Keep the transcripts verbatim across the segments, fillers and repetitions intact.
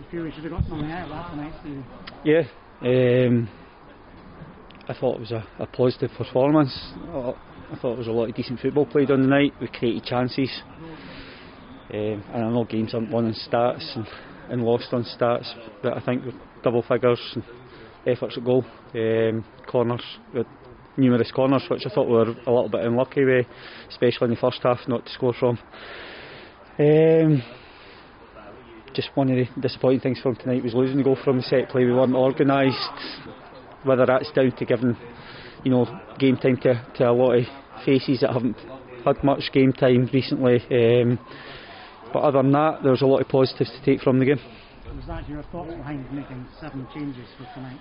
feel we should have got something out of that tonight, Stevie? Yeah, um, I thought it was a, a positive performance. I thought there was a lot of decent football played on the night. We created chances, um, and I know games aren't won on stats and, and lost on stats, but I think with double figures and efforts at goal, um, corners, with numerous corners, which I thought we were a little bit unlucky with, especially in the first half, not to score from. Um, just one of the disappointing things from tonight was losing the goal from the set play. We weren't organised. Whether that's down to giving, you know, game time to, to a lot of faces that haven't had much game time recently. Um, but other than that, there was a lot of positives to take from the game. Was that your thoughts behind making seven changes for tonight?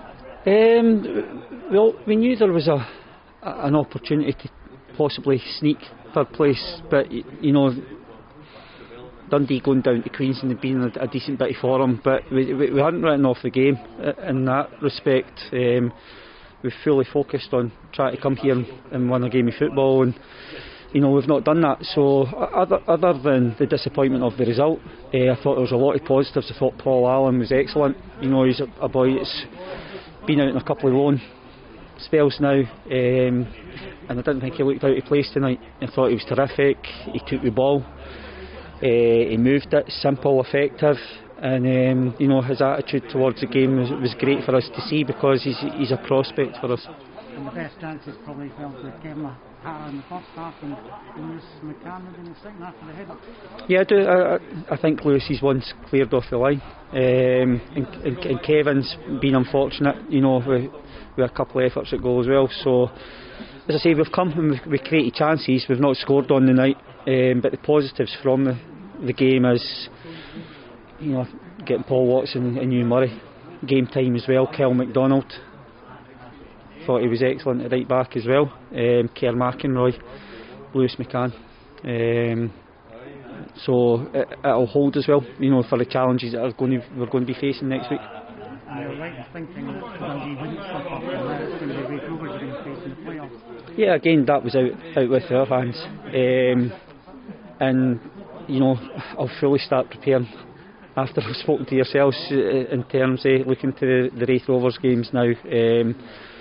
Um, well, we knew there was a, a an opportunity to possibly sneak third place, but you know, Dundee going down to Queens and being a, a decent bit of form, but we, we, we hadn't written off the game in that respect. Um, we've fully focused on trying to come here and, and win a game of football, and you know, we've not done that. So other, other than the disappointment of the result, uh, I thought there was a lot of positives. I thought Paul Allen was excellent. You know, he's a, a boy that's been out in a couple of loan spells now, um, and I didn't think he looked out of place tonight. I thought he was terrific. He took the ball, uh, he moved it, simple, effective, and um, you know, his attitude towards the game was, was great for us to see, because he's, he's a prospect for us. And the best chances probably fell to Kevin O'Hara in the first half, and Lewis McCann in the second half for the header. Yeah, I do. I, I think Lewis's one's cleared off the line, um, and, and, and Kevin's been unfortunate, you know, with, with a couple of efforts at goal as well. So, as I say, we've come and we've, we've created chances. We've not scored on the night, um, but the positives from the, the game is, you know, getting Paul Watson and Ewan Murray game time as well. Kel McDonald, thought he was excellent at right back as well. Um, Kerr McInroy, Lewis McCann. Um, so it, it'll hold as well, you know, for the challenges that are going to, we're going to be facing next week. And you're right in thinking that Dundee wouldn't slip up, and now it's going to be Raith Rovers you're going to face in the playoffs. Yeah, again, that was out, out with our hands. Um, and, you know, I'll fully start preparing after I've spoken to yourselves in terms of looking to the, the Raith Rovers games now. Um,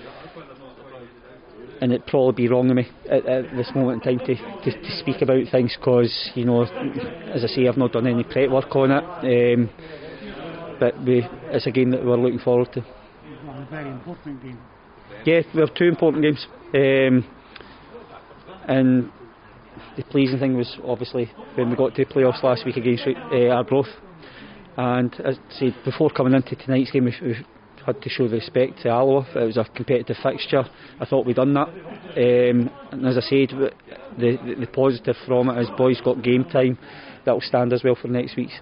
and it'd probably be wrong of me at, at this moment in time to, to, to speak about things, because, you know, as I say, I've not done any prep work on it, um, but we, it's a game that we're looking forward to. Well, a very important game. Yeah, we have two important games, um, and the pleasing thing was obviously when we got to the playoffs last week against uh, Arbroath, and as I said, before coming into tonight's game, we, we had to show the respect to Alloa. It was a competitive fixture. I thought we'd done that, um, and as I said, the, the, the positive from it is boys got game time that will stand as well for next week's.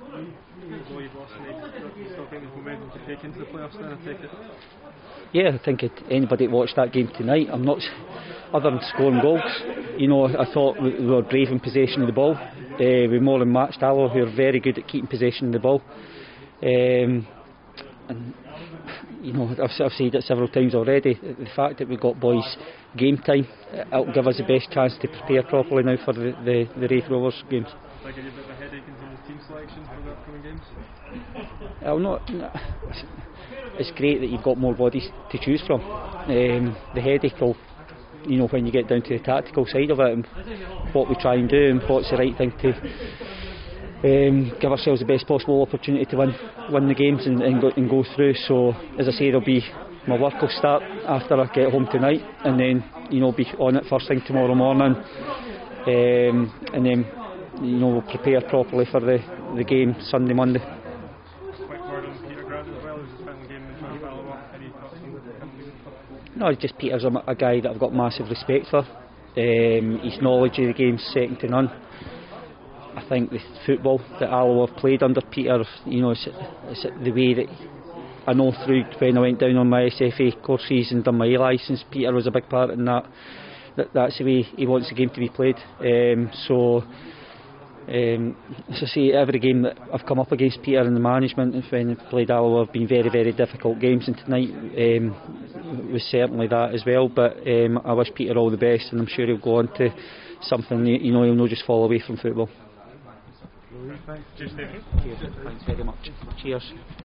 Yeah, I think it, anybody that watched that game tonight, I'm not, other than scoring goals, you know, I thought we, we were brave in possession of the ball. Uh, we more than matched Alloa, who are very good at keeping possession of the ball. Um, and you know, I've, I've said it several times already, the fact that we've got boys game time, it'll give us the best chance to prepare properly now for the, the, the Raith Rovers games. Like a bit of a headache in terms of team selection for the upcoming games? I'll not, it's great that you've got more bodies to choose from. Um, the headache will, you know, when you get down to the tactical side of it and what we try and do and what's the right thing to Um, give ourselves the best possible opportunity to win win the games and, and, go, and go through. So as I say, there'll be, my work will start after I get home tonight, and then, you know, be on it first thing tomorrow morning, um, and then, you know, we'll prepare properly for the, the game Sunday, Monday. Quick word on Peter Grant as well, his final game in front of Alloa. Any thoughts on the coming season? No, just Peter's a, a guy that I've got massive respect for. Um, his knowledge of the game's second to none. I think the football that Alloa have played under Peter, you know, it's, it's the way that I know through when I went down on my S F A courses and done my A licence, Peter was a big part in that. that that's the way he wants the game to be played. Um, so, um, as I say, every game that I've come up against Peter and the management when I've played Alloa have been very, very difficult games, and tonight um, was certainly that as well. But um, I wish Peter all the best, and I'm sure he'll go on to something, you know, he'll not just fall away from football. Cheers, Stephen. Cheers. Thanks very much. Cheers.